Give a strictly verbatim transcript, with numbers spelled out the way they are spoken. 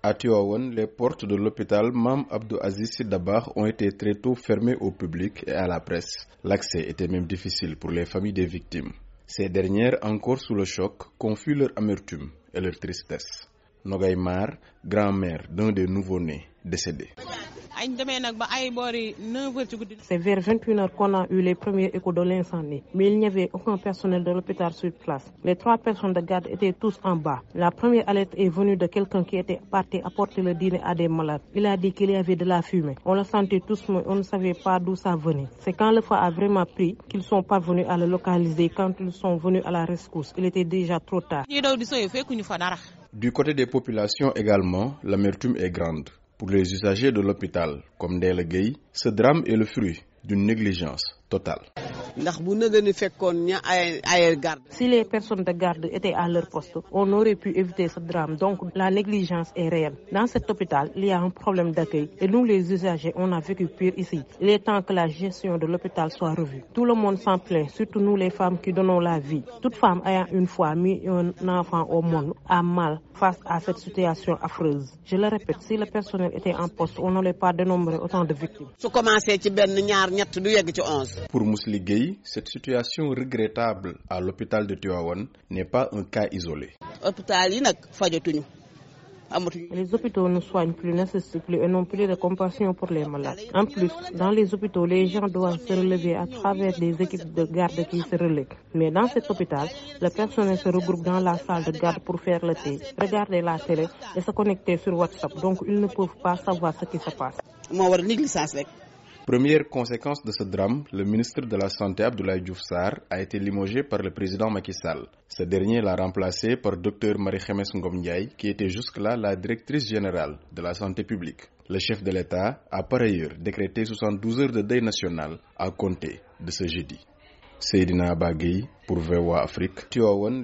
À Tivaouane, les portes de l'hôpital Mame Abdou Aziz Sy Dabakh ont été très tôt fermées au public et à la presse. L'accès était même difficile pour les familles des victimes. Ces dernières, encore sous le choc, confient leur amertume et leur tristesse. Nogay Mar, grand-mère d'un des nouveau-nés décédés. C'est vers vingt et une heures qu'on a eu les premiers échos de l'incendie, mais il n'y avait aucun personnel de l'hôpital sur place. Les trois personnes de garde étaient tous en bas. La première alerte est venue de quelqu'un qui était parti apporter le dîner à des malades. Il a dit qu'il y avait de la fumée. On le sentait tous, mais on ne savait pas d'où ça venait. C'est quand le feu a vraiment pris qu'ils sont parvenus à le localiser. Quand ils sont venus à la rescousse, il était déjà trop tard. Du côté des populations également, l'amertume est grande. Pour les usagers de l'hôpital, comme Ndella Gueye, ce drame est le fruit d'une négligence totale. Si les personnes de garde étaient à leur poste, on aurait pu éviter ce drame. Donc la négligence est réelle. Dans cet hôpital, il y a un problème d'accueil et nous les usagers, on a vécu pire ici. Il est temps que la gestion de l'hôpital soit revue. Tout le monde s'en plaint, surtout nous les femmes qui donnons la vie. Toute femme ayant une fois mis un enfant au monde a mal face à cette situation affreuse. Je le répète, si le personnel était en poste, on n'aurait pas dénombré autant de victimes. Pour Mously Gueye, cette situation regrettable à l'hôpital de Tivaouane n'est pas un cas isolé. Les hôpitaux ne soignent plus, n'assistent plus et n'ont plus de compassion pour les malades. En plus, dans les hôpitaux, les gens doivent se relever à travers des équipes de garde qui se relèvent. Mais dans cet hôpital, le personnel se regroupe dans la salle de garde pour faire le thé, regarder la télé et se connecter sur WhatsApp. Donc, ils ne peuvent pas savoir ce qui se passe. Première conséquence de ce drame, le ministre de la Santé Abdoulaye Diouf Sarr a été limogé par le président Macky Sall. Ce dernier l'a remplacé par Dr Marie-Khemesse Ngom Ndiaye, qui était jusque-là la directrice générale de la santé publique. Le chef de l'État a par ailleurs décrété soixante-douze heures de deuil national à compter de ce jeudi. Seydina Bagui pour V O A Afrique, Tivaouane.